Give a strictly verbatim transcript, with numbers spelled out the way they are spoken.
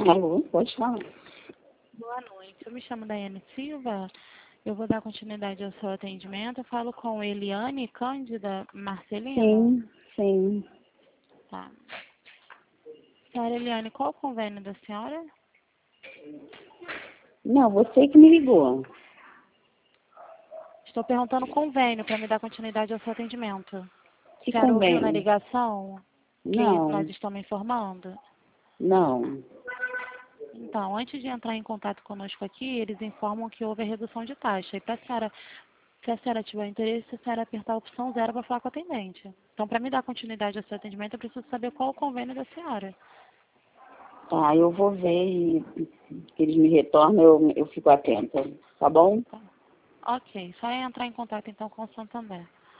Alô, pode falar. Boa noite, eu me chamo Daiane Silva, eu vou dar continuidade ao seu atendimento, eu falo com Eliane Cândida Marcelino? Sim, sim. Tá. Senhora Eliane, qual o convênio da senhora? Não, você que me ligou. Estou perguntando convênio para me dar continuidade ao seu atendimento. Que A senhora ouviu na convênio? ligação que nós Não, estamos informando? não. Então, antes de entrar em contato conosco aqui, eles informam que houve a redução de taxa. E para a senhora, se a senhora tiver interesse, a senhora apertar a opção zero para falar com o atendente. Então, para me dar continuidade ao seu atendimento, eu preciso saber qual o convênio da senhora. Tá, eu vou ver e que eles me retornam, eu, eu fico atenta, tá bom? Tá. Ok, só é entrar em contato então com o Santander.